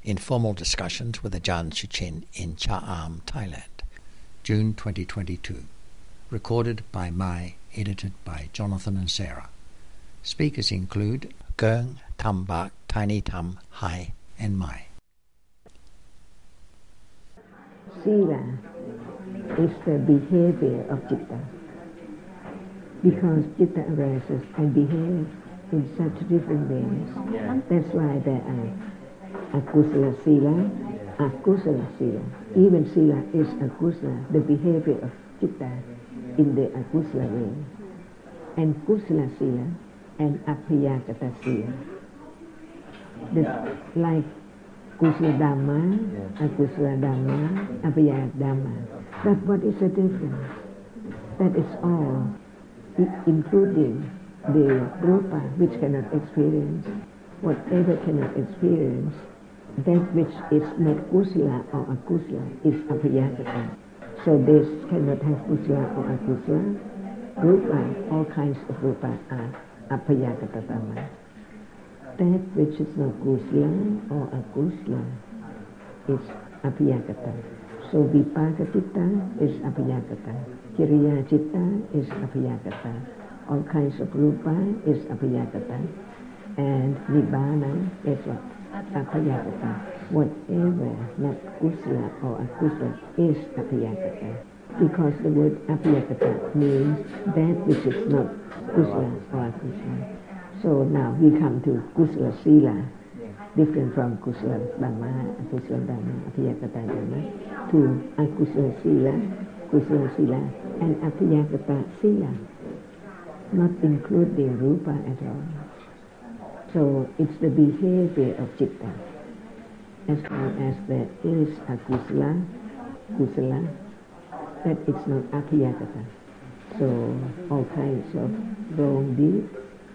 Informal Discussions with Ajahn Suchin in Cha Am, Thailand, June 2022. Recorded by Mai, edited by Jonathan and Sarah. Speakers include Gurng, Tham Bak, Tiny Tham, Hai, and Mai. Sila is the behavior of citta, because citta arises and behaves in such different ways. That's why there are akusala sila, akusala sila. Even sila is akusala, the behavior of citta in the akusala way. And kusala sila and apayakata sila. Like kusala dhamma, akusala dhamma, apayakata dhamma. But what is the difference? That is all, including the rupa which cannot experience. Whatever cannot experience, that which is not kusala or akusala is apayakata. So this cannot have kusala or akusala. Rupa, all kinds of rupa are apayakata dhamma. That which is not kusala or akusala is apayakata. So vipaka citta is apayakata. Kiriya citta is apayakata. All kinds of rupa is apayakata. And nibbana is what? Apayakata. Whatever not kusala or akusala is apayakata. Because the word apayakata means that which is not kusala or akusala. So now we come to kusala sila, different from kusala dhamma, akusala dhamma, apayakata dhamma, to akusala sila, and apayakata sila, not including rupa at all. So it's the behavior of citta. As long as there is kusala, that it's not apayakata. So all kinds of wrong deed,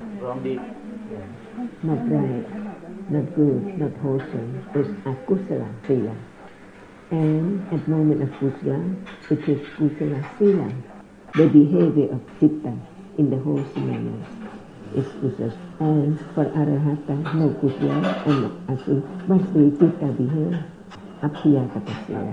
not right, not good, not wholesome, is akusala sila. And at moment of kusala, it is kusala sila, the behavior of citta in the wholesome manners is kusala. And for arahata, no kusala and no akusala, but the citta behaves apayakata sila.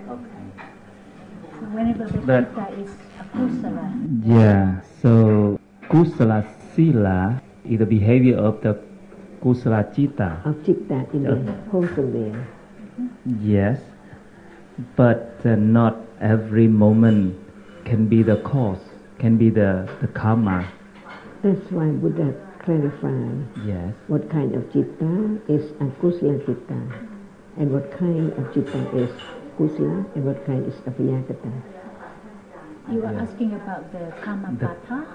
So whenever the citta is akusala. Yeah, so kusala sila is the behavior of the kusala citta. Of citta in the wholesome way. Yes, but not every moment can be the cause, can be the karma. That's why Buddha clarified what kind of citta is akusala citta, and what kind of citta is kusala, and what kind is apayakata. You were asking about the karma-pata?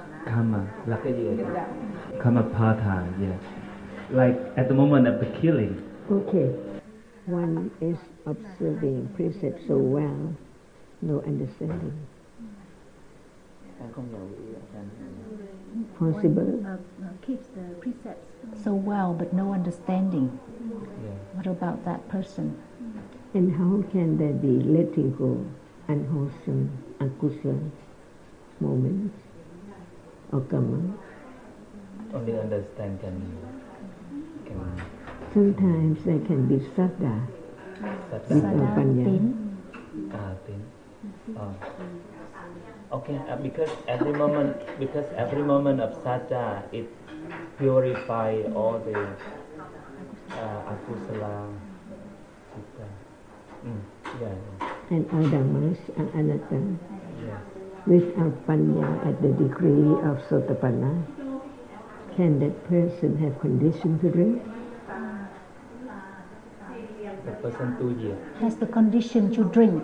Karma-pata, yes. Like at the moment of the killing. Okay. One is observing precepts so well, no understanding. Possible? Keeps the precepts so well, but no understanding. What about that person? And how can there be letting go unwholesome, akusala moments or karma? Only understand can sometimes there can be saddha without panya. Okay, because every moment of saddha it purify all the akusala citta. And all dhammas are anatta. Without panya at the degree of sotapanna, can that person have condition to drink? The person 2 years. Has the condition to drink.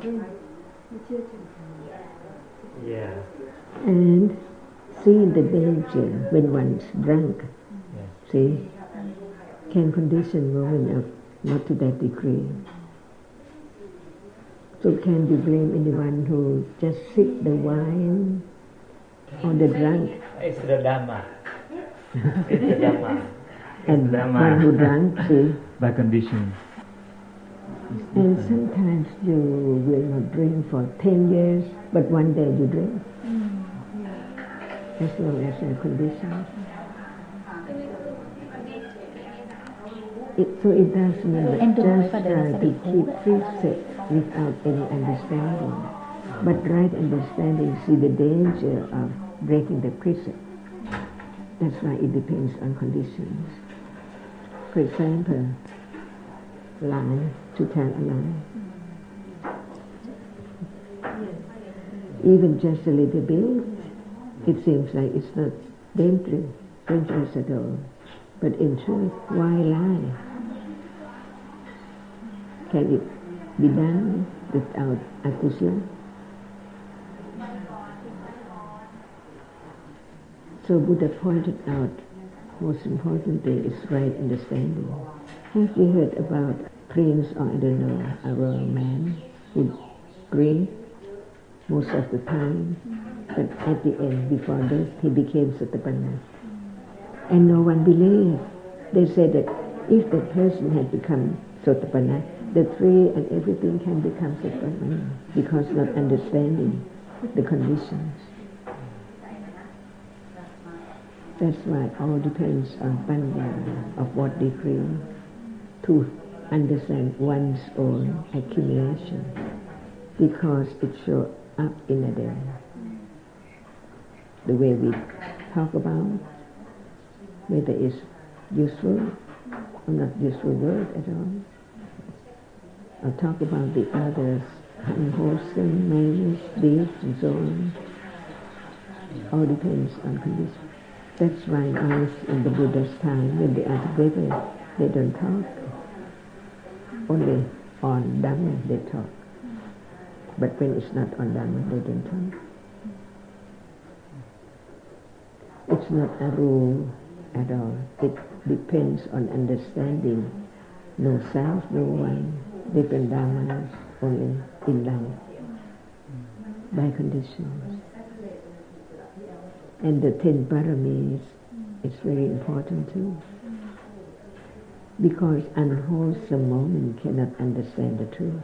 Yeah. And see the danger when one's drunk. See, can condition women of not to that degree. So can you blame anyone who just sip the wine or the drunk? It's the Dhamma. It's the Dhamma. And one who drank, see? By condition. And sometimes you will not drink for 10 years, but one day you drink. As long as there are conditions. So it doesn't mean that Em đừng nói just vào đây là try sẽ to bị hú. keep precepts without any understanding. But right understanding, see the danger of breaking the precept. That's why it depends on conditions. For example, lie, to tell a lie. Even just a little bit, it seems like it's not dangerous at all. But in truth, why lie? Can it be done without akusala? So Buddha pointed out, most important thing is right understanding. Have you heard about prince, or I don't know, a royal man who great most of the time, but at the end, before death, he became Sotapanna. And no one believed. They said that if that person had become Sotapanna, the tree and everything can become Sotapanna, because not understanding the conditions. That's why all depends on panya, of what degree, to understand one's own accumulation, because it shows up in a day. The way we talk about, whether it's useful or not useful word at all, or talk about the others' unwholesome manners, deeds, and so on. All depends on conditions. That's why always in the Buddha's time, when they are together, they don't talk. Only on Dhamma they talk. But when it's not on Dhamma, they don't talk. It's not a rule at all. It depends on understanding. No self, no one. Different Dhammas, only in life. By conditions. And the 10 paramis is very important too. Because unwholesome moment cannot understand the truth.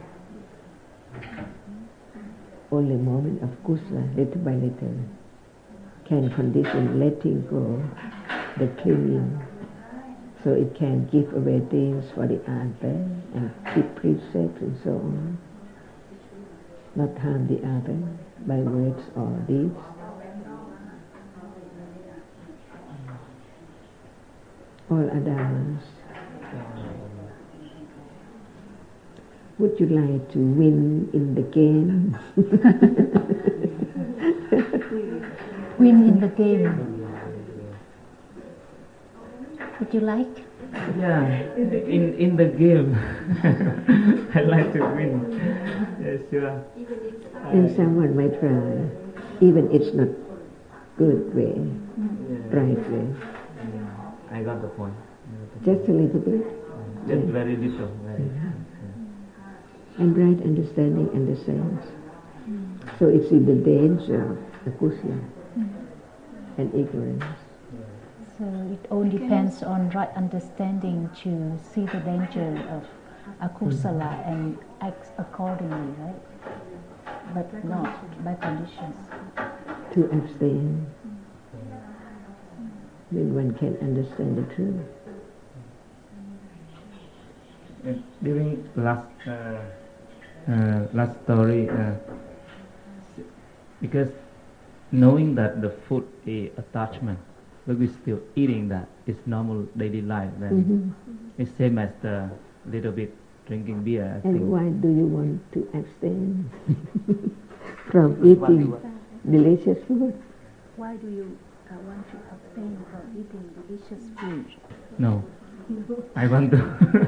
Only moment of kusala, little by little, can condition letting go the clinging, so it can give away things for the other and keep precepts and so on. Not harm the other by words or deeds. All Adhamas. Would you like to win in the game? Win in the game. Would you like? Yeah, in the game, I like to win. Yeah, sure. And someone might try, even it's not good way, right way. I got the point. Just a little bit. Just very little. And right understanding and the sense. So it's in the danger of akusala and ignorance. So it all depends on right understanding to see the danger of akusala and act accordingly, right? But not by conditions. To abstain when one can understand the truth. During last story, because knowing that the food is attachment, but we're still eating that, it's normal daily life, then it's same as the little bit drinking beer. I and think. why do you want to abstain from eating delicious food? Why do you want to abstain from eating delicious food? No, I want to.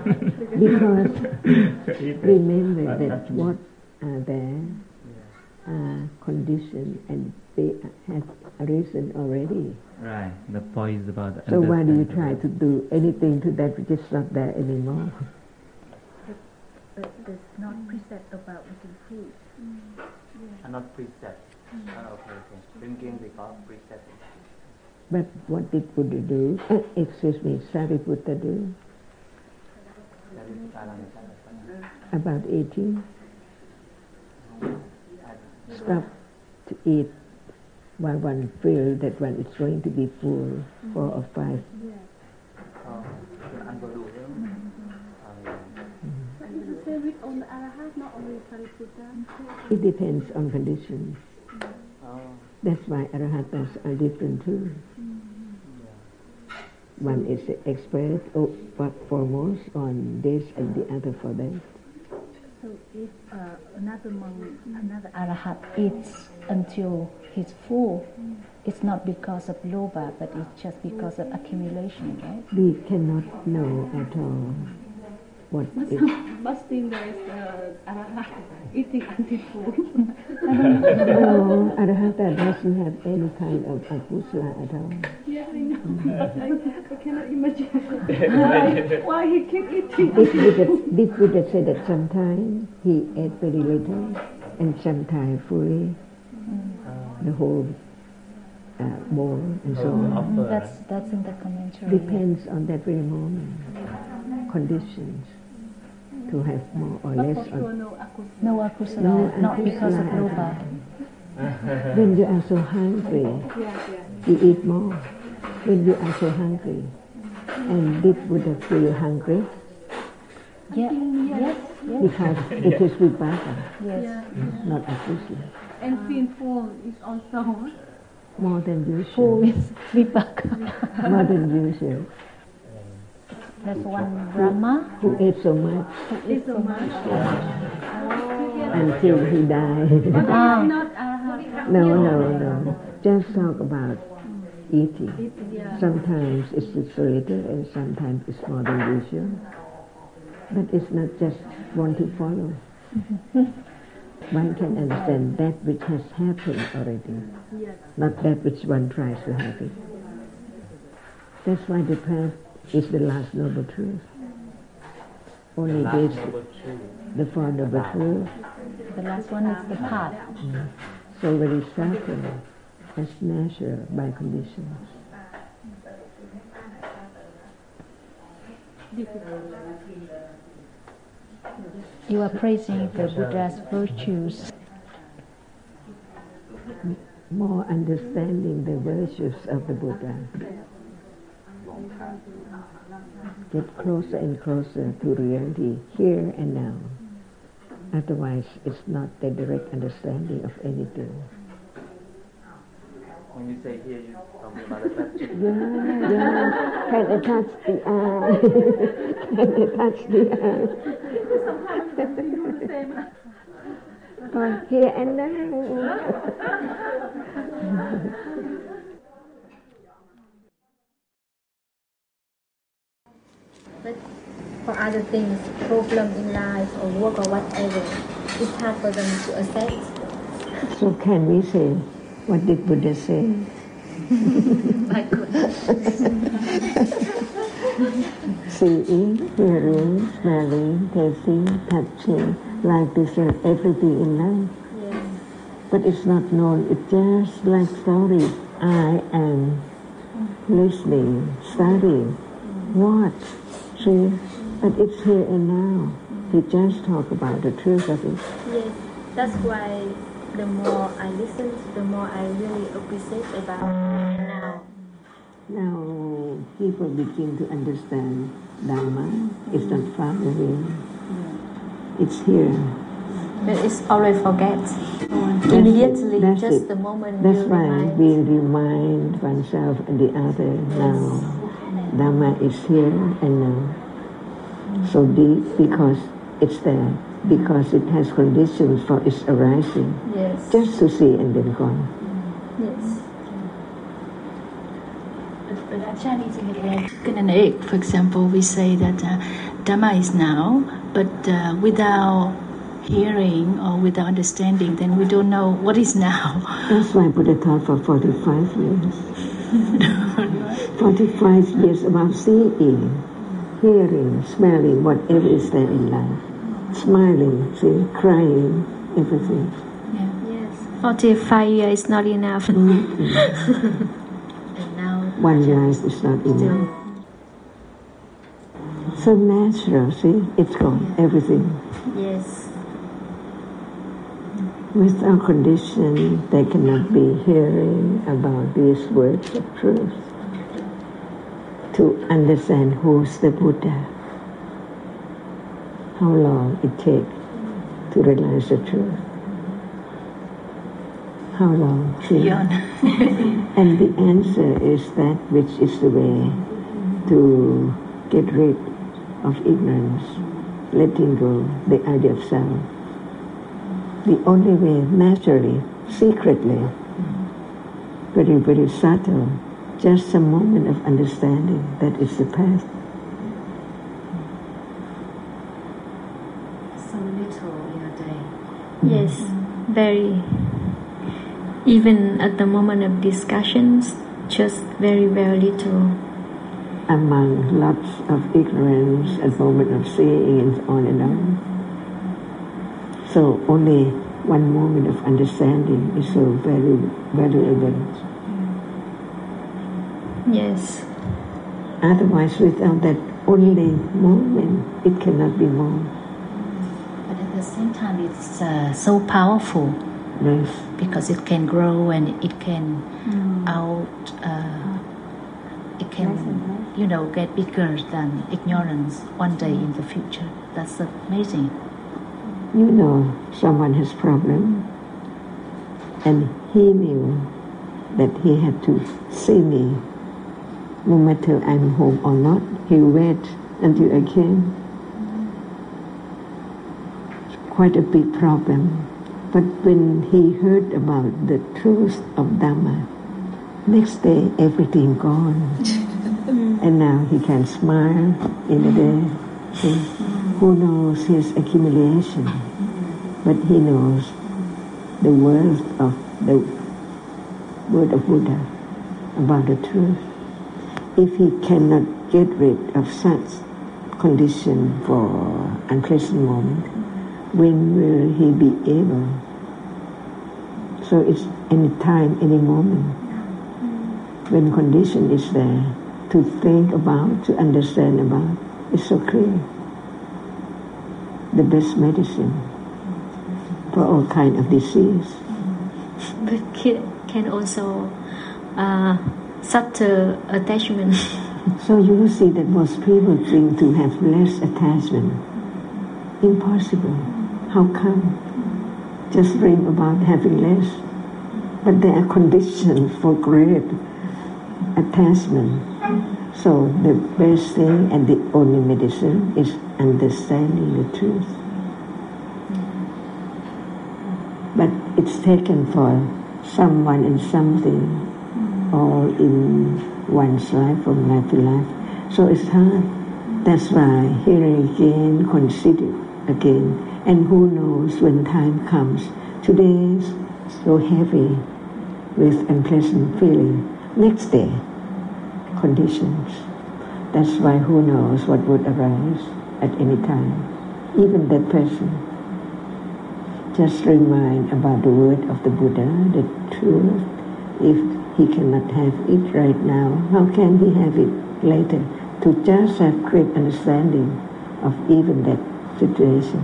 Because remember that what are there are conditioned and they have arisen already. Right, the point is about. So why do you try to do anything to that which is not there anymore? But there's not precept about eating food. Not precept. Okay. Drinking because precept. But what did Buddha do? Sariputta do? About eating. Stop to eat while one feels that one is going to be full, 4 or 5. not only Sariputta. It depends on conditions. That's why arahatas are different too. One is expert foremost on this and the other for that. So if another monk, another arahat eats until he's full, it's not because of loba, but it's just because of accumulation, right? We cannot know at all what is. But still there is arahat eating until full. No, arahata doesn't have any kind of akusala at all. Yeah, I know. I cannot imagine why he keep eating. This Buddha said that sometimes he ate very little and sometimes fully the whole bowl and so on. That's in the commentary. Depends on that very moment, conditions to have more or But less. for sure no akusala. No akusala, No not because of akusala. loba. When you are so hungry, you eat more. When you are so hungry, and did Buddha feel hungry? Yeah, yes, yes, Because it is vipaka, yes. not akusala. And feel full is also. More than Full usual. is vipaka. More than usual. That's one Brahma Who ate so much who eats so much. until he died. Ah, Not arahat. No. Just talk about eating. Yeah. Sometimes it's just a little and sometimes it's more than usual. But it's not just want to follow. One can understand that which has happened already, Yes. not that which one tries to have it. That's why the path is the last noble truth. Only this, the Four Noble Truths, the last one is the path. so very subtle as natural by conditions. You are praising the Buddha's virtues. More understanding the virtues of the Buddha. Get closer and closer to reality here and now. Otherwise, it's not the direct understanding of anything. When you say here, you talking about the touching. Yeah. Can I touch the eye? Can I touch the eye? For here and now. But for other things, problem in life or work or whatever, it's hard for them to accept. So can we say, what did Buddha say? My goodness. Seeing, hearing, smelling, tasting, touching, like this and everything in life. Yes. But it's not known, it's just like story. I am listening, studying, watch, see, but it's here and now. He just talk about the truth of it. Yes. That's why the more I listen, the more I really appreciate about now. Now people begin to understand Dharma. It's not far away. It's here. But it's always forget. Immediately, That's just it. the moment That's you why remind. we remind oneself and the other now. Dharma is here and now. So deep because it's there. Because it has conditions for its arising. Yes. Just to see and then gone. Yes. But Chinese like chicken and egg, for example, we say that Dhamma is now, but without hearing or without understanding, then we don't know what is now. That's why Buddha taught for 45 years. 45 years about seeing, hearing, smelling, whatever is there in life. Smiling, see, crying, everything. Yes. 45 years is not enough. And now, One life is not enough. So natural, see, it's gone, everything. yes. Without condition, they cannot be hearing about these words of truth. To understand who's the Buddha, how long it takes to realize the truth? How long? And the answer is that which is the way to get rid of ignorance, letting go the idea of self. The only way, naturally, secretly, very, very subtle, just a moment of understanding, that is the path. So little in a day. Yes, very. Even at the moment of discussions, just very, very little. Among lots of ignorance and moment of seeing and on and on. So only one moment of understanding is so very valuable. Yes. Otherwise, without that only moment, it cannot be more. But at the same time, it's so powerful. Yes. Because it can grow and it can get bigger than ignorance one day in the future. That's amazing. You know, someone has problem, and he knew that he had to see me, no matter I'm home or not. He wait until I came. It's quite a big problem. But when he heard about the truth of Dhamma, next day everything gone. And now he can smile in a day. See, who knows his accumulation? But he knows the words of the word of Buddha about the truth. If he cannot get rid of such condition for unpleasant moment, when will he be able? So it's any time, any moment. When condition is there, to think about, to understand about, it's so clear. The best medicine for all kind of disease. But can also subtle attachment. So you will see that most people think to have less attachment. Impossible. How come? Just dream about having less. But there are conditions for great attachment. So the best thing and the only medicine is understanding the truth. But it's taken for someone and something all in one's life, from life to life. So it's hard. That's why here again, consider again. And who knows when time comes. Today is so heavy with unpleasant feeling. Next day, conditions. That's why who knows what would arise at any time. Even that person. Just remind about the word of the Buddha, the truth. If he cannot have it right now, how can he have it later? To just have great understanding of even that situation.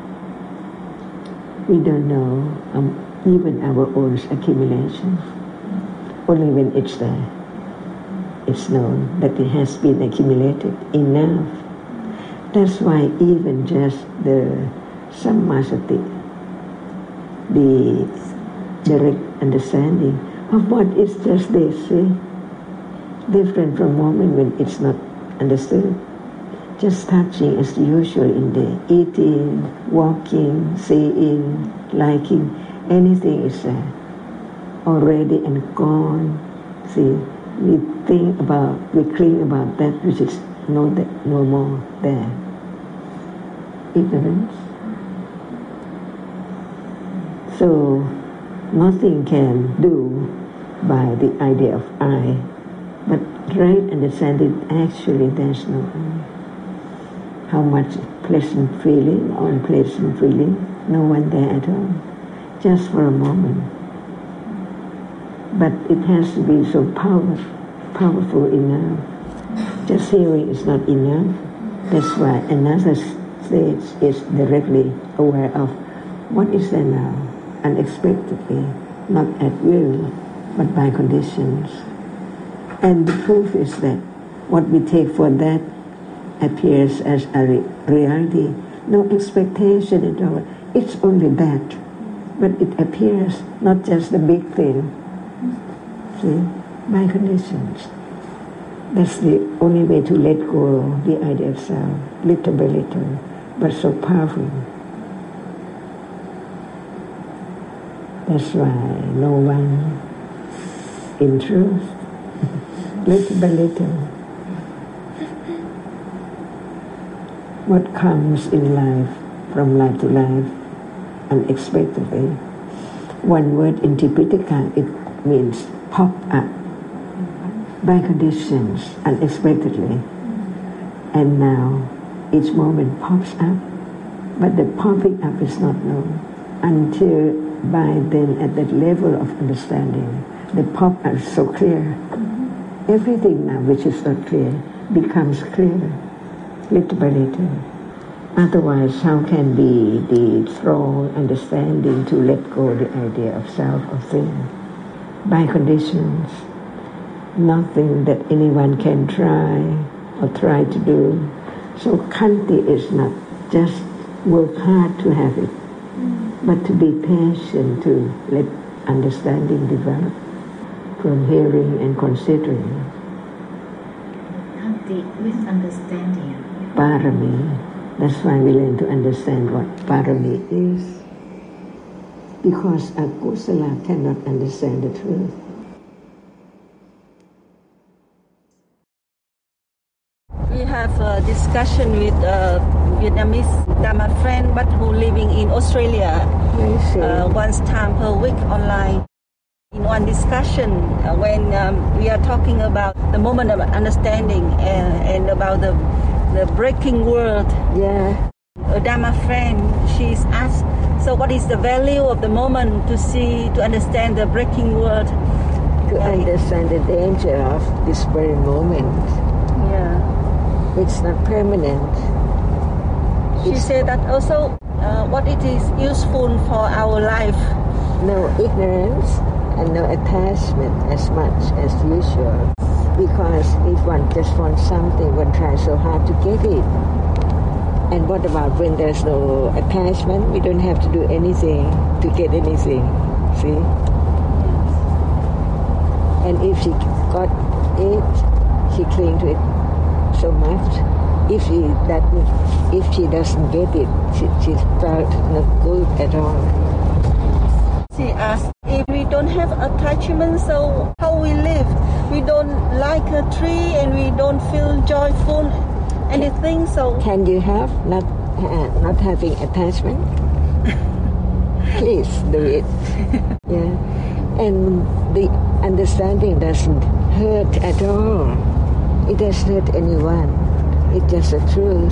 We don't know even our own accumulation. Only when it's there, it's known that it has been accumulated enough. That's why even just the sammasati, the direct understanding of what is just this, see? Different from moment when it's not understood. Just touching as usual in the eating, walking, seeing, liking, anything is there. Already and gone. See, we think about, we cling about that which is no more there. Ignorance. So nothing can do by the idea of I, but right understanding actually there's no I. How much pleasant feeling or unpleasant feeling, no one there at all, just for a moment. But it has to be so powerful enough. Just hearing is not enough. That's why another stage is directly aware of what is there now, unexpectedly, not at will, but by conditions. And the proof is that what we take for that appears as a reality, no expectation at all. it's only that, but it appears not just the big thing. See, by conditions. That's the only way to let go the idea of self, little by little, but so powerful. That's why no one, in truth, little by little, what comes in life, from life to life, unexpectedly. One word in Tipitaka, it means pop up, by conditions, unexpectedly. And now, each moment pops up, but the popping up is not known until by then at that level of understanding, the pop-up is so clear. Everything now which is not clear becomes clear, little by little. Otherwise, how can be the strong understanding to let go the idea of self or thing? By conditions, nothing that anyone can try or try to do. So Khanti is not just work hard to have it, but to be patient to let understanding develop from hearing and considering. Khanti with understanding. Parami. That's why we learn to understand what parami is. Because akusala cannot understand the truth. We have a discussion with a Vietnamese Dharma friend, but who living in Australia once time per week online. In one discussion, when we are talking about the moment of understanding and about the breaking world, a Dharma friend, she's asked, so what is the value of the moment to understand the breaking world? To understand the danger of this very moment. It's not permanent. She said that also what it is useful for our life. No ignorance and no attachment as much as usual. Because if one just wants something, one tries so hard to get it. And what about when there's no attachment? We don't have to do anything to get anything. See? And if she got it, she clings to it so much. If she doesn't get it, she felt not good at all. She asked, if we don't have attachment, so how we live? We don't like a tree and we don't feel joyful, anything, so... Can you have not having attachment? Please do it. And the understanding doesn't hurt at all. It doesn't hurt anyone. It's just the truth.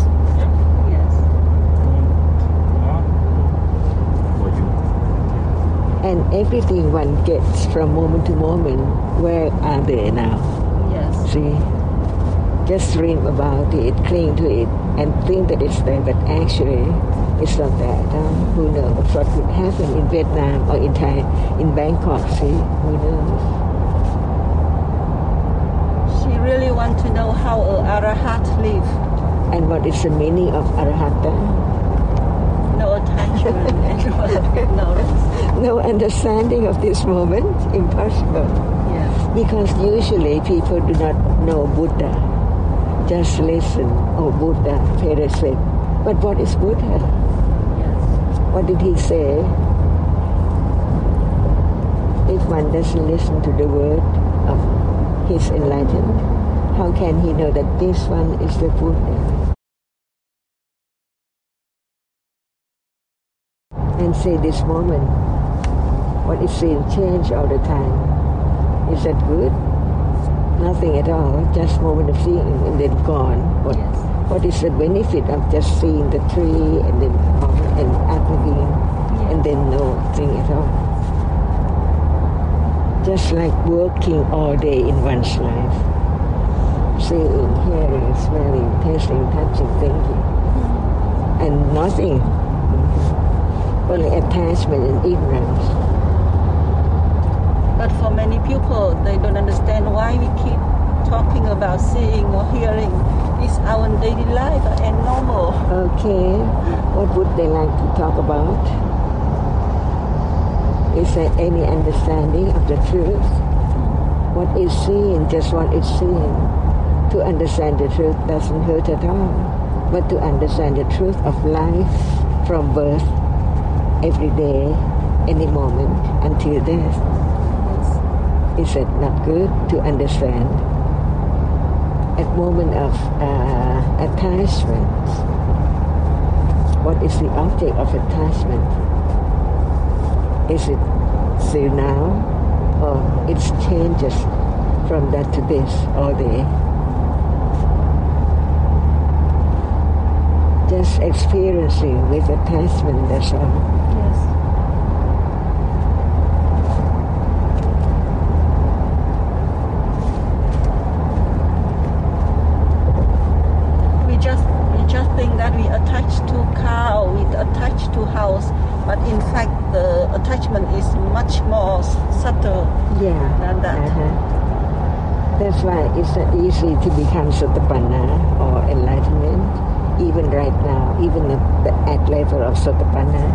And everything one gets from moment to moment, where are they now? See? Just dream about it, cling to it, and think that it's there, but actually it's not there. Who knows what would happen in Vietnam or in Thai, in Bangkok, see? Who knows? She really wants to know how an Arahat live. And what is the meaning of Arahata? No attachment and no ignorance. No understanding of this moment, impossible. Because usually people do not know Buddha. Just listen, oh Buddha, pay respect. But what is Buddha? What did he say? If one doesn't listen to the word of his enlightened, how can he know that this one is the Buddha? And say this moment, what is seen change all the time. Is that good? Nothing at all, just moment of seeing and then gone. What is the benefit of just seeing the tree and then and again and then nothing at all? Just like working all day in one's life. Seeing, hearing, smelling, tasting, touching, thinking. And nothing. Only attachment and ignorance. But for many people, they don't understand why we keep talking about seeing or hearing. It's our daily life and normal. Okay, what would they like to talk about? Is there any understanding of the truth? What is seen, just what is seen. To understand the truth doesn't hurt at all, but to understand the truth of life from birth, every day, any moment, until death. Is it not good to understand? At moment of attachment, what is the object of attachment? Is it still now, or it changes from that to this all day? Just experiencing with attachment, that's all. Yes. We just think that we attach to car, we attach to house, but in fact the attachment is much more subtle than that. That's why it's not easy to become Sotapanna or enlightenment, even right now, even at level of Sotapanna.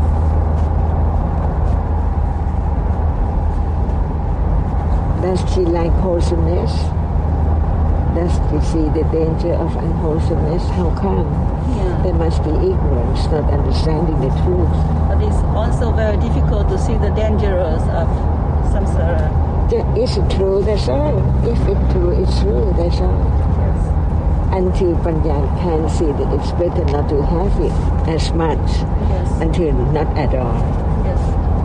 Does she like wholesomeness? Does she see the danger of unwholesomeness? How come? There must be ignorance, not understanding the truth. But it's also very difficult to see the dangers of samsara. Is it true? That's all. If it's true, it's true. That's all. Yes. Until Panya can see that it's better not to have it as much. Yes. Until not at all. Yes.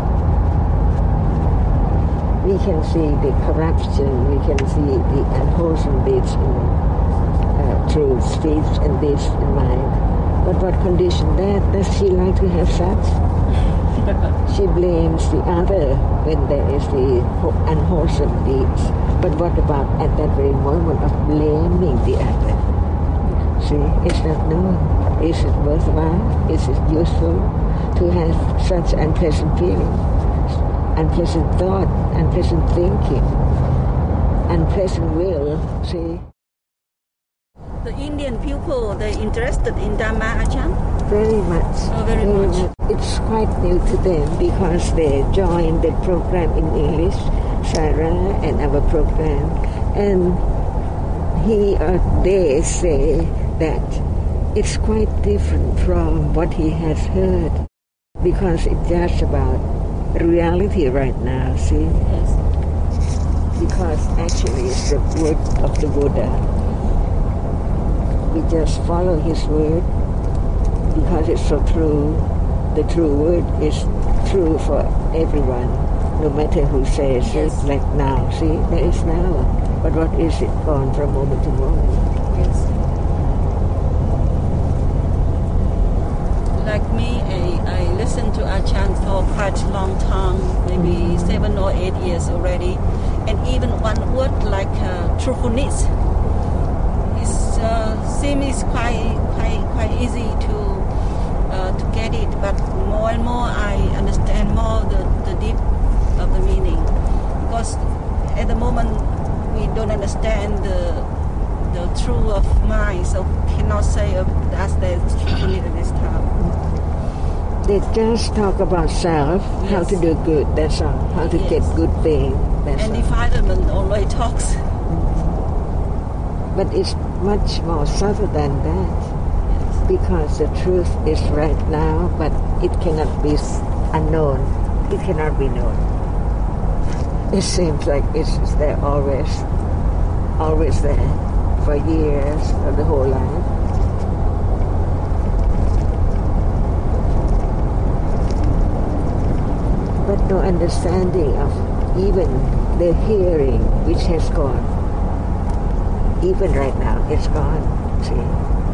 We can see the corruption, we can see the unwholesome deeds through speech and deeds in mind. But what condition that? Does she like to have such? She blames the other when there is the unwholesome deeds. But what about at that very moment of blaming the other? See, it's not known. Is it worthwhile? Is it useful to have such unpleasant feeling? Unpleasant thought, unpleasant thinking, unpleasant will, see? The Indian people, they're interested in Dhamma, Ajahn? Very much. Oh, very much. It's quite new to them because they joined the program in English, Sarah and our program, and he or they say that it's quite different from what he has heard because it's just about reality right now, see? Yes. Because actually it's the word of the Buddha. We just follow his word because it's so true. The true word is true for everyone, no matter who says it, like now. See, there is now. But what is it gone from moment to moment? Yes. Like me, I listened to Ajahn for quite a long time, maybe 7 or 8 years already, and even one word like truthfulness, it seems quite easy to get it. But more and more, I understand more the deep of the meaning, because at the moment we don't understand the truth of mind, so cannot say that's the truthfulness at this time. They just talk about self, how to do good, that's all. How to get good things, that's all. And defilement only talks. But it's much more subtle than that. Because the truth is right now, but it cannot be unknown. It cannot be known. It seems like it's there always there, for years, or the whole life. But no understanding of even the hearing which has gone. Even right now, it's gone, see.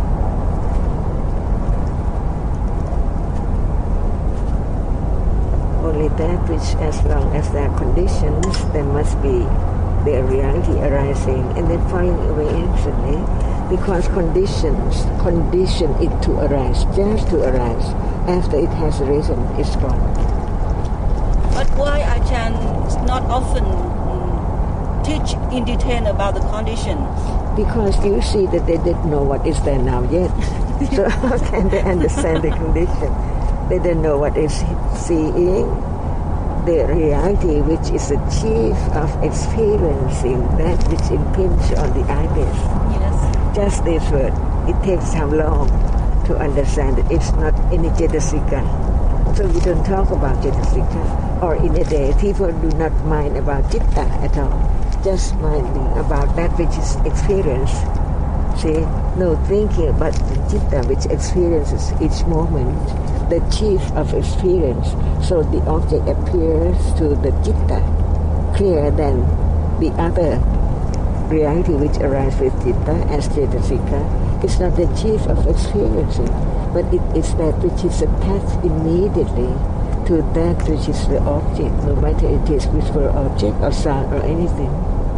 Only that which, as long as there are conditions, there must be the reality arising and then falling away instantly, because conditions condition it to arise, just to arise. After it has arisen, it's gone. But why Ajahn not often teach in detail about the condition? Because you see that they didn't know what is there now yet. So how can they understand the condition? They don't know what is seeing, the reality which is the chief of experiencing that which impinges on the ibis. Yes. Just this word. It takes how long to understand it. It's not any cetasika. So we don't talk about cetasika. Or in a day, people do not mind about citta at all. Just minding about that which is experienced. See, no thinking about the citta which experiences each moment, the chief of experience. So the object appears to the citta clearer than the other reality which arises with citta as cetasika. It's not the chief of experiencing, but it is that which is attached immediately to that which is the object, no matter it is visual object or sound or anything.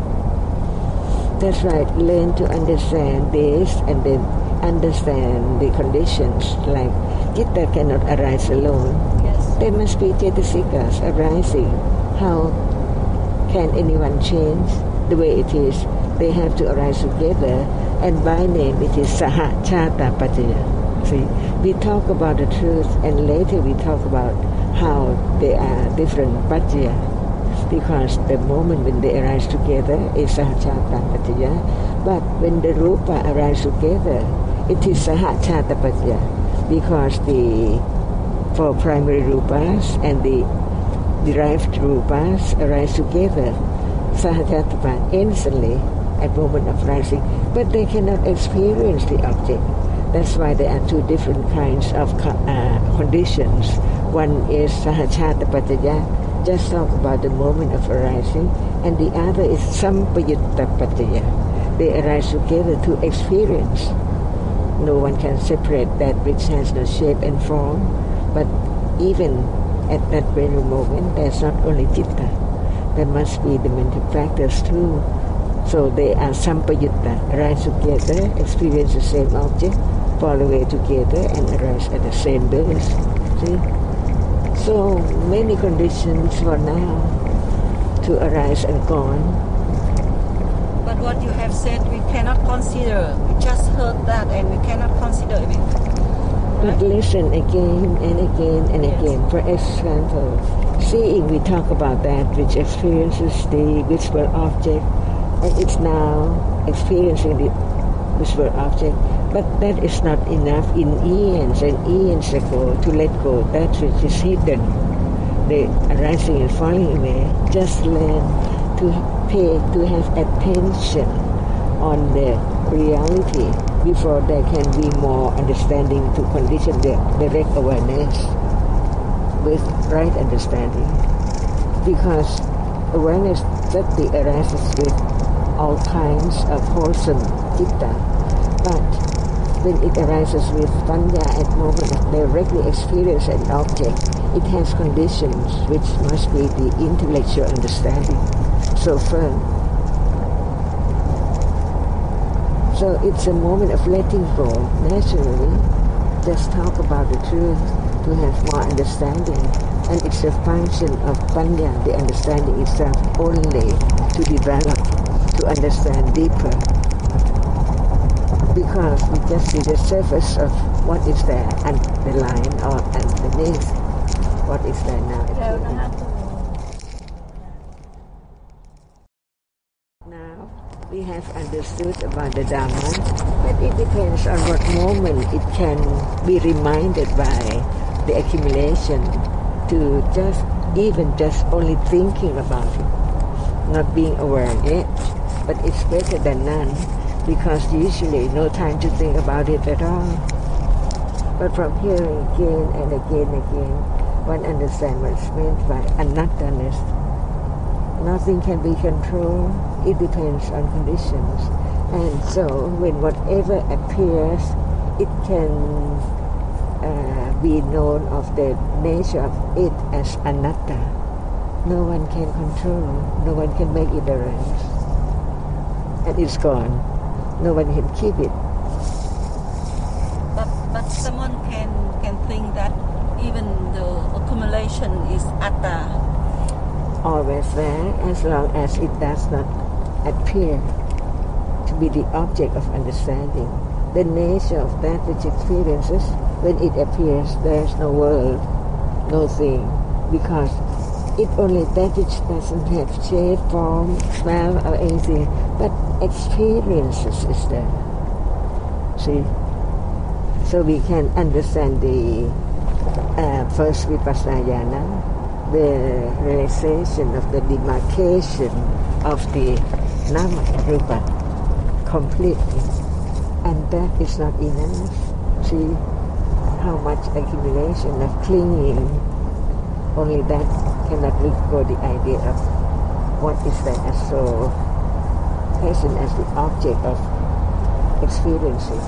That's right, learn to understand this and then understand the conditions, like citta cannot arise alone. Yes. There must be cetasikas arising. How can anyone change the way it is? They have to arise together, and by name it is Sahachata Paccaya. See, we talk about the truth, and later we talk about how they are different Paccaya, because the moment when they arise together is Sahachata Paccaya, but when the Rupa arise together, it is Sahachata Paccaya, because the four primary Rupas and the derived Rupas arise together, Sahachata Paccaya, instantly at moment of rising, but they cannot experience the object. That's why there are two different kinds of conditions. One is Sahachata Paccaya, just talk about the moment of arising, and the other is Sampayutta Paccaya. They arise together to experience. No one can separate that which has no shape and form, but even at that very moment, there's not only citta, there must be the mental factors too. So they are sampayutta, arise together, experience the same object, fall away together, and arise at the same base. See? So many conditions for now to arise and gone. But what you have said, we cannot consider. We just heard that and we cannot consider it. But listen again and again and again. For example, seeing, we talk about that which experiences the visual object, and it's now experiencing the visual object, but that is not enough in eons and eons ago to let go that which is hidden, the arising and falling away. Just learn to have attention on the reality before there can be more understanding to condition the direct awareness with right understanding. Because awareness certainly arises with all kinds of wholesome citta, but when it arises with panya at moment of directly experience an object, it has conditions which must be the intellectual understanding so firm. So it's a moment of letting go. Naturally, just talk about the truth to have more understanding, and it's a function of panya, the understanding itself, only to develop, to understand deeper, because we just see the surface of what is there and the line or underneath what is there now. Now we have understood about the Dhamma, but it depends on what moment it can be reminded by the accumulation to just only thinking about it, not being aware yet. But it's better than none, because usually no time to think about it at all. But from hearing again and again and again, one understands what's meant by anatta-ness. Nothing can be controlled. It depends on conditions. And so when whatever appears, it can be known of the nature of it as anatta. No one can control. No one can make it arise. And it's gone. No one can keep it. But someone can think that even the accumulation is atta. Always there, as long as it does not appear to be the object of understanding. The nature of that which experiences, when it appears, there is no world, no thing, because it only that which doesn't have shape, form, smell, or anything, but experiences is there. See? So we can understand the first Vipassana, the realization of the demarcation of the Nama Rupa completely. And that is not enough. See how much accumulation of clinging, only that cannot let go the idea of what is that as so present as the object of experiencing.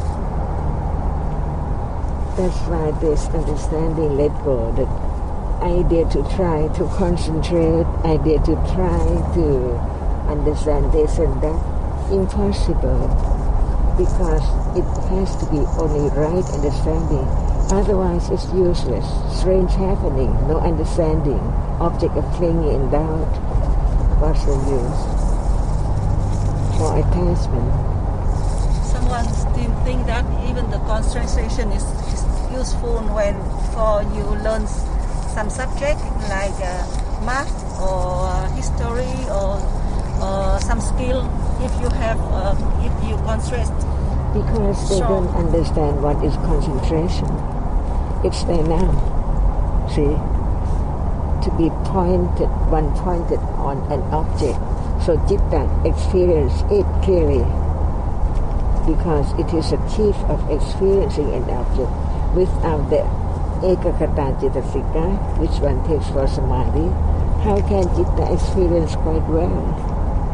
That's why this understanding let go, the idea to try to concentrate, idea to try to understand this and that, impossible, because it has to be only right understanding. Otherwise it's useless. Strange happening, no understanding, object of clinging and doubt. What's the use? For attachment. Someone still think that even the concentration is useful when for you learn some subject like math or history or some skill. If you have, if you concentrate. Because they don't understand what is concentration. It's there now. See? To be pointed, one pointed on an object. So Citta experience it clearly. Because it is a chief of experiencing an object. Without the Ekakata Cittasika, which one takes for Samadhi, how can Citta experience quite well?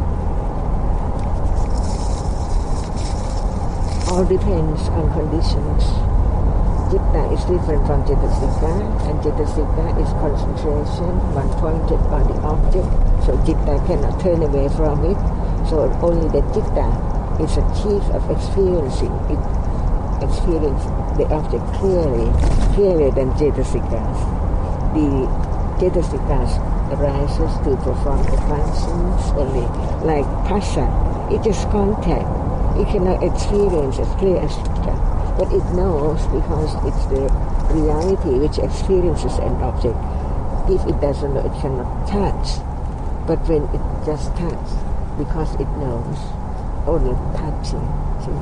All depends on conditions. Citta is different from Cittasika, and Cittasika is concentration, one pointed on the object, so Citta cannot turn away from it. So only the Citta is a chief of experiencing it, experience the object clearer than Citasikas. The Citasikas arises to perform the functions only, like Phassa. It is contact. It cannot experience as clear as that, but it knows because it's the reality which experiences an object. If it doesn't know, it cannot touch. But when it just touches, because it knows, only touching. See?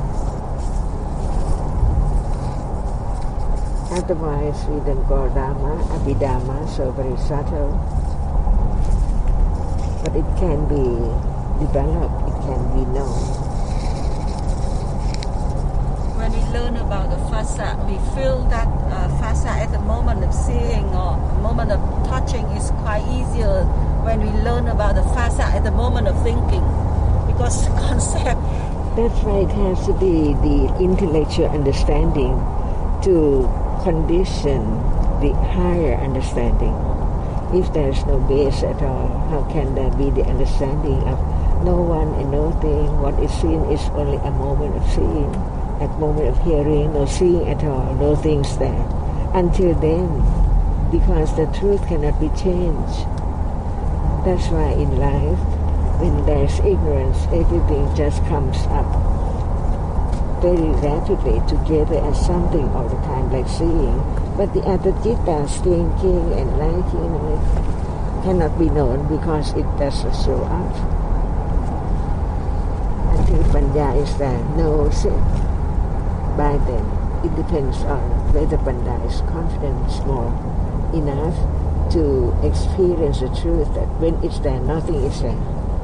Otherwise, we don't go Dhamma, Abhidhamma, so very subtle. But it can be developed, it can be known. When we learn about the phassa, we feel that phassa at the moment of seeing or moment of touching is quite easier when we learn about the phassa at the moment of thinking, because the concept. That's why it has to be the intellectual understanding to condition the higher understanding. If there is no base at all, how can there be the understanding of no one and no thing? What is seen is only a moment of seeing. At moment of hearing, no seeing at all, no things there. Until then, because the truth cannot be changed. That's why in life, when there's ignorance, everything just comes up very rapidly together as something all the time, like seeing. But the other Citta, thinking and liking, cannot be known because it doesn't show up. Until Panya is there, knows it. By then, it depends on whether Panya is confident, small enough to experience the truth that when it's there, nothing is there.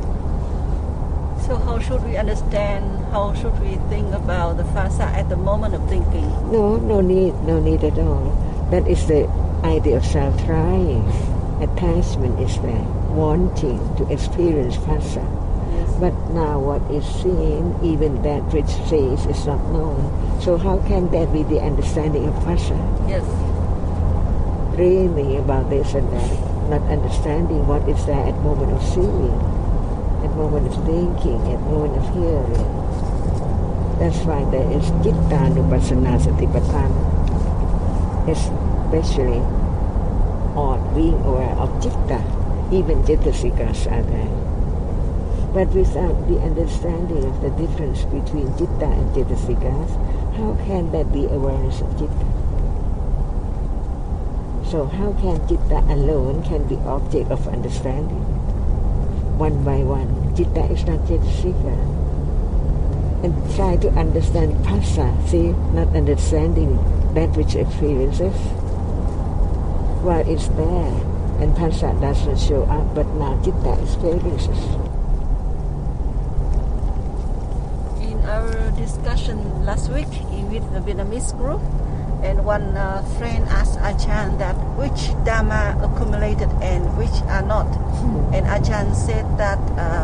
So how should we understand, how should we think about the phassa at the moment of thinking? No need at all. That is the idea of self-trying. Attachment is there, wanting to experience phassa. But now what is seen, even that which says is not known. So how can that be the understanding of phassa? Yes. Dreaming about this and that, not understanding what is there at moment of seeing, at moment of thinking, at moment of hearing. That's why there is Cittanupassana Satipatthana, especially on being aware of Citta. Even Cittasikas are there. But without the understanding of the difference between citta and cetasikas, how can there be awareness of citta? So how can citta alone can be object of understanding? One by one, citta is not cetasika. And try to understand phassa, see, not understanding that which experiences. While it's there, and phassa doesn't show up, but now citta experiences. In our discussion last week with the Vietnamese group, and one friend asked Ajahn that which Dhamma accumulated and which are not. And Ajahn said that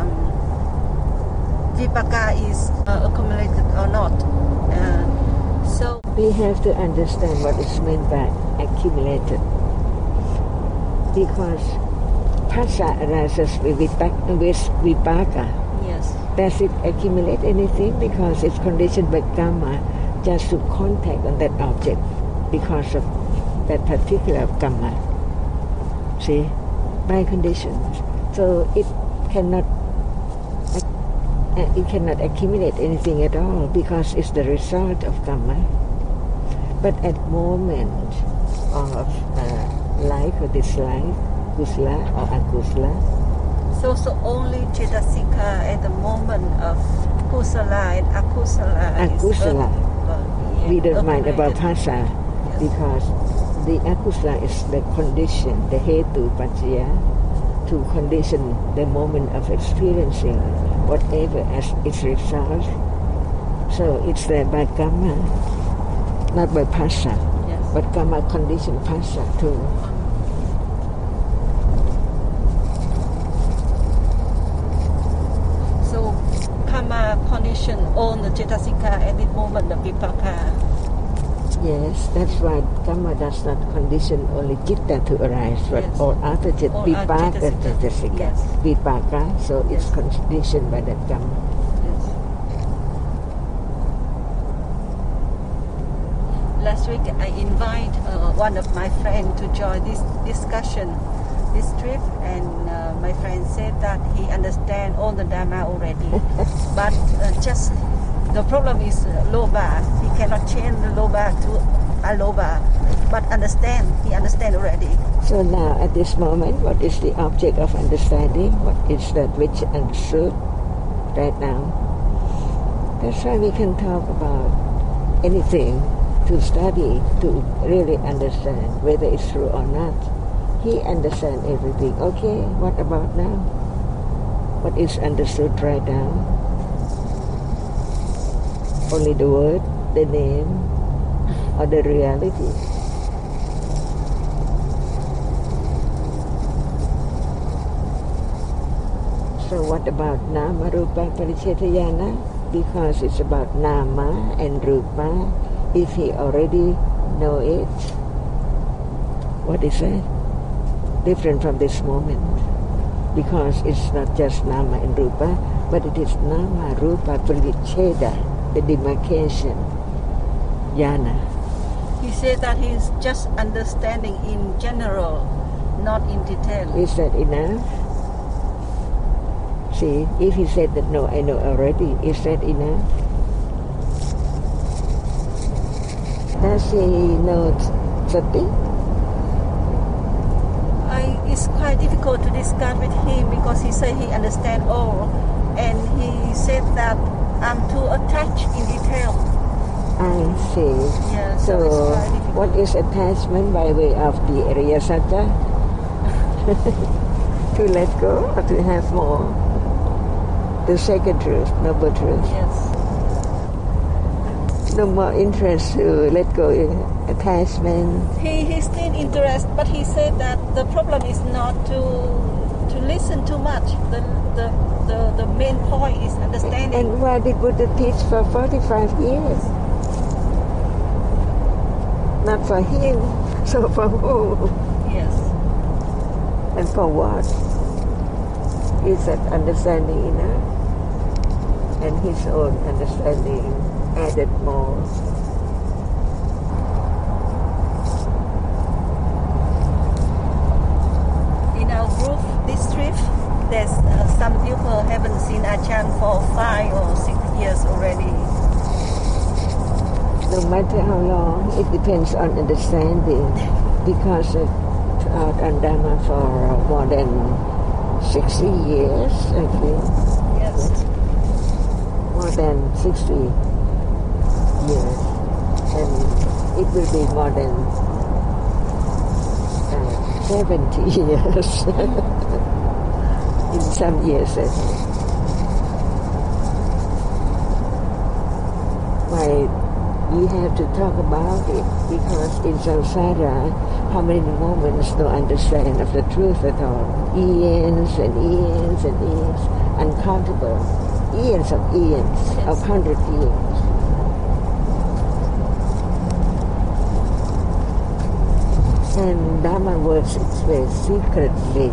Vipaka is accumulated or not. So we have to understand what is meant by accumulated. Because phassa arises with vipaka. Yes. Does it accumulate anything? Because it's conditioned by karma just to contact on that object because of that particular karma. See? By conditions. So it cannot accumulate anything at all because it's the result of karma. But at moment of like or dislike, kusala or akusala. So only cetasika at the moment of kusala and akusala. Akusala. We don't mind about phassa, Yes. because the akusala is the condition, the hetu paccaya, to condition the moment of experiencing whatever as its result. So it's there by karma, not by phassa. Yes. But karma condition phassa too. So karma condition on the cetasika at the moment of vipaka. Yes, that's why karma does not condition only citta to arise, but Yes. all other All vipaka other cetasika. yes. Vipaka, so it's Yes. conditioned by that karma. Yes. Last week I invite one of my friends to join this discussion, this trip, and my friend said that he understands all the Dhamma already, but just the problem is loba. He cannot change the loba to aloba, but he understand already. So now, at this moment, what is the object of understanding? What is that which understood right now? That's why we can talk about anything to study, to really understand whether it's true or not. He understands everything. Okay, what about now? What is understood right now? Only the word, the name, or the reality? So what about nama rupa paricetayana? Because it's about nama and rupa. If he already know it, what is that? Different from this moment. Because it's not just nama and rupa, but it is nama, rupa, pariceta, the demarcation, jhana. He said that he's just understanding in general, not in detail. Is that enough? See, if he said that, no, I know already, is that enough? Does he know sati? It's quite difficult to discuss with him because he said he understands all, and he said that I'm too attached in detail. I see. Yeah, So, it's quite difficult. what is attachment by way of the Ariya Satta? To let go or to have more? The second truth, noble truth. Yes. No more interest to let go attachment. He's still interested, but he said that the problem is not to listen too much. The main point is understanding. And why did Buddha teach for 45 years? Not for him, so for who? Yes. And for what? Is that understanding enough? And his own understanding added more. In our group, this trip, there's some people haven't seen for 5 or 6 years already. No matter how long, it depends on understanding. Because I've taught on Dhamma for more than 60 years, I think. Yes. More than 60 years. And it will be more than 70 years. In some years, I think. Why we have to talk about it, because in samsara, how many moments no understand of the truth at all? Eons and eons and eons, uncountable, eons of 100 years. And Dhamma works its way secretly.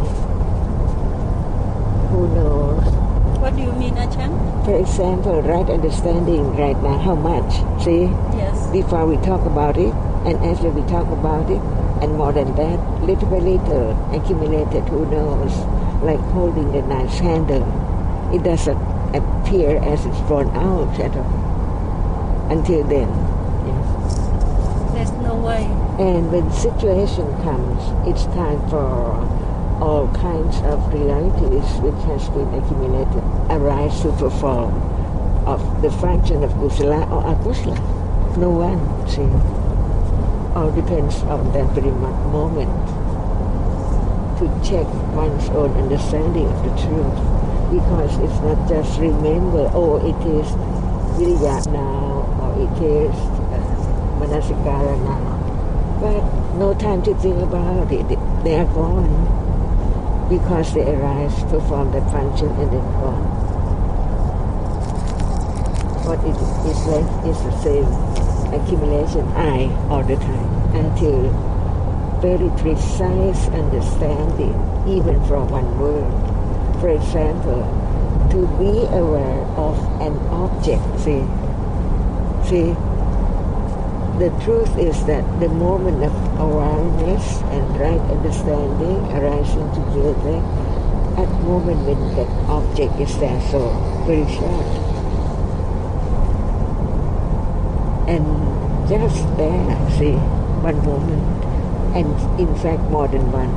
Who knows? What do you mean, Ajahn? For example, right understanding right now, how much? See? Yes. Before we talk about it, and after we talk about it, and more than that, little by little, accumulated, who knows? Like holding a nice handle. It doesn't appear as it's drawn out at all. Until then. Yes. There's no way. And when situation comes, it's time for all kinds of realities which has been accumulated arise to perform of the function of kusala or akusala. No one, see. All depends on that very moment to check one's own understanding of the truth. Because it's not just remember, it is viriya now, or it is manasikara now. But no time to think about it. They are gone. Because they arise, perform that function, and then gone. What it is left is the same accumulation, I, all the time, until very precise understanding, even from one word. For example, to be aware of an object, see, the truth is that the moment of awareness and right understanding arising together, at the moment when that object is there, so very short. And just there, see, one moment, and in fact more than one.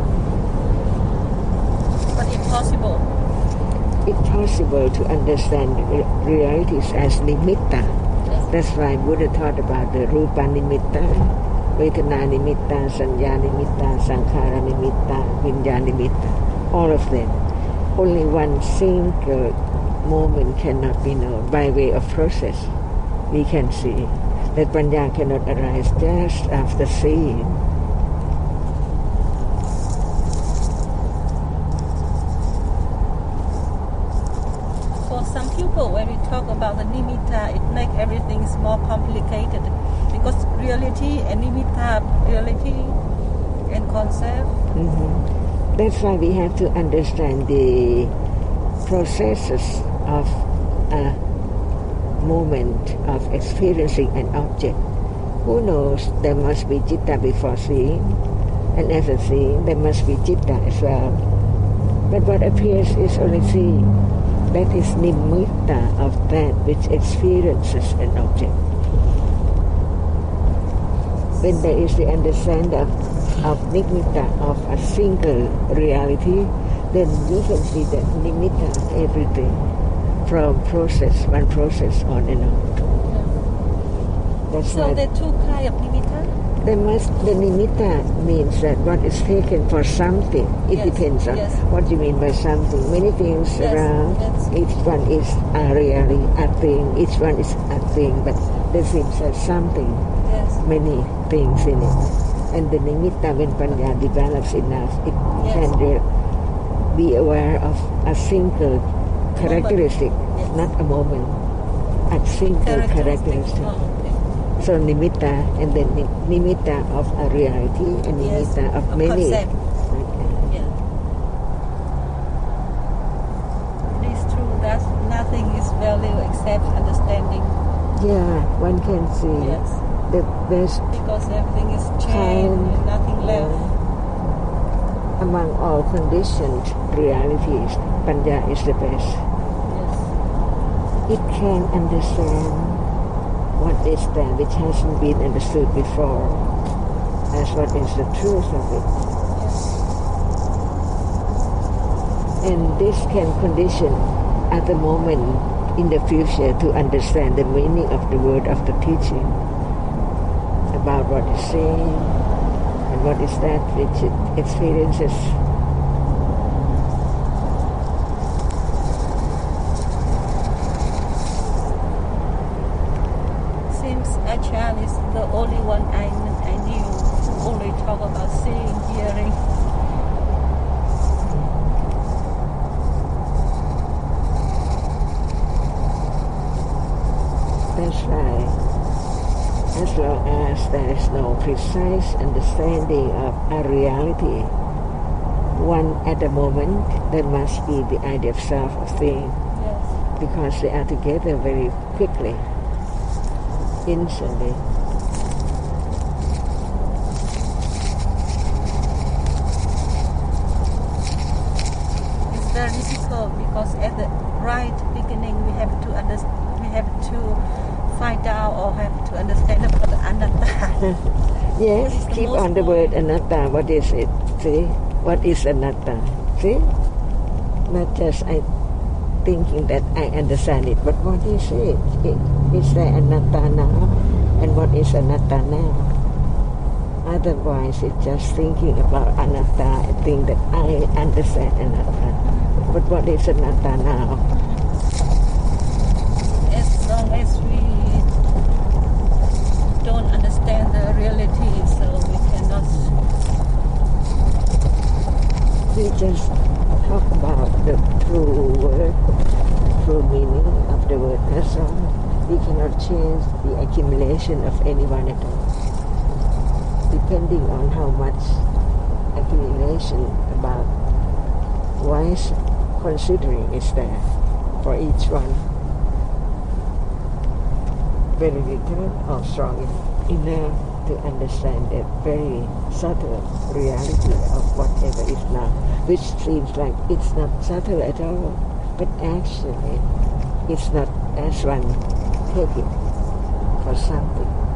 But impossible. It's possible to understand realities as nimitta. That's why Buddha taught about the rupa nimitta, vedana nimitta, sanya nimitta, sankhara nimitta, vinyana nimitta, all of them. Only one single moment cannot be known by way of process. We can see that panya cannot arise just after seeing. When we talk about the nimitta, it makes everything more complicated, because reality and nimitta, reality and concept. Mm-hmm. That's why we have to understand the processes of a moment of experiencing an object. Who knows, there must be citta before seeing, and after seeing there must be citta as well. But what appears is only seeing. That is nimitta of that which experiences an object. When there is the understanding of nimitta of a single reality, then you can see that nimitta of everything, from one process on and on. That's so there are two kinds of nimitta? The nimitta means that what is taken for something. It depends on what you mean by something. Many things around. Each one is really a thing. Each one is a thing, but there seems as something. Many things in it. And the nimitta, when panya develops enough, it can be aware of a single characteristic, not a moment. A single characteristic. So nimitta, and then nimitta of a reality, and nimitta of many. Concept. Yeah. It is true that nothing is value except understanding. Yeah, one can see the best. Because everything is changed and nothing left. Among all conditioned realities, panya is the best. it can understand what is there which hasn't been understood before as what is the truth of it. And this can condition at the moment in the future to understand the meaning of the word of the teaching about what is saying and what is that which it experiences. Seems Ajahn is the only one I knew who only talk about seeing, hearing. That's right. As long as there is no precise understanding of a reality, one at the moment, there must be the idea of self of thing, because they are together very quickly, instantly. It's very difficult because at the right beginning we have to find out or have to understand about the anatta. Yes, keep on the word anatta. What is it? See? What is anatta? See? Not just thinking that I understand it, but what is it? Is there anatta now? And what is anatta now? Otherwise, it's just thinking about anatta and think that I understand anatta. But what is anatta now? As long as we don't understand the reality, so we cannot. We just talk about the true word, true meaning of the word. That's all. We cannot change the accumulation of anyone at all, depending on how much accumulation about wise considering is there for each one. Very little or strong enough to understand that very subtle reality of whatever is now, which seems like it's not subtle at all, but actually it's not as one take it for something.